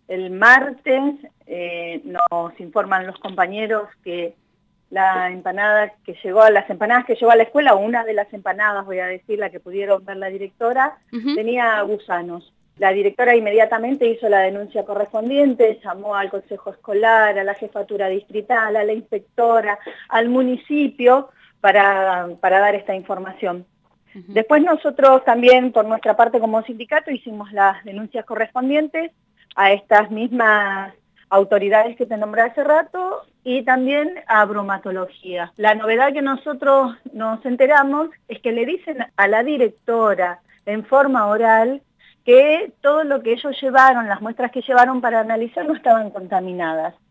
El martes nos informan los compañeros que las empanadas que llegó a la escuela, o una de las empanadas, voy a decir, la que pudieron ver la directora, tenía gusanos. La directora inmediatamente hizo la denuncia correspondiente, llamó al consejo escolar, a la jefatura distrital, a la inspectora, al municipio para dar esta información. Después nosotros también, por nuestra parte como sindicato, hicimos las denuncias correspondientes a estas mismas autoridades que te nombré hace rato y también a bromatología. La novedad que nosotros nos enteramos es que le dicen a la directora en forma oral que todo lo que ellos llevaron, las muestras que llevaron para analizar, no estaban contaminadas.